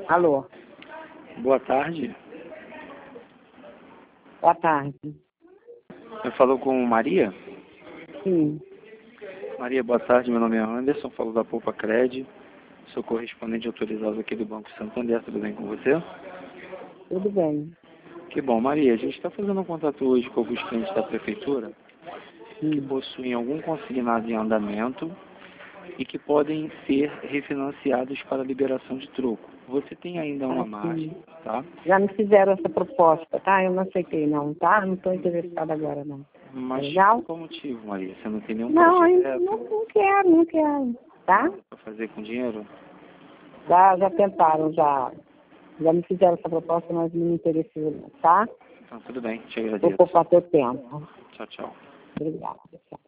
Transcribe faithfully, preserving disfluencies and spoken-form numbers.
Alô, Boa tarde. boa tarde. Eu falo com Maria? Sim, Maria, boa tarde. Meu nome é Anderson, falo da Poupa Cred. Sou correspondente autorizado aqui do Banco Santander. Tudo bem com você? tudo bem. Que bom, Maria. A gente está fazendo um contato hoje com alguns clientes da Prefeitura que Hum. possuem algum consignado em andamento e que podem ser refinanciados para liberação de troco. Você tem ainda uma Ah, margem, sim. tá? Já me fizeram essa proposta, tá? Eu não aceitei não, tá? Não estou interessada agora não. Mas Legal? por qual motivo, Maria? Você não tem nenhum Não, ainda projeto não, não quero, não quero, tá? para fazer com dinheiro? Já, já tentaram, já, já me fizeram essa proposta, mas não me interessou não, tá? Então, tudo bem. Te Vou agradeço. poupar teu tempo. Tchau, tchau. Obrigada. Tchau.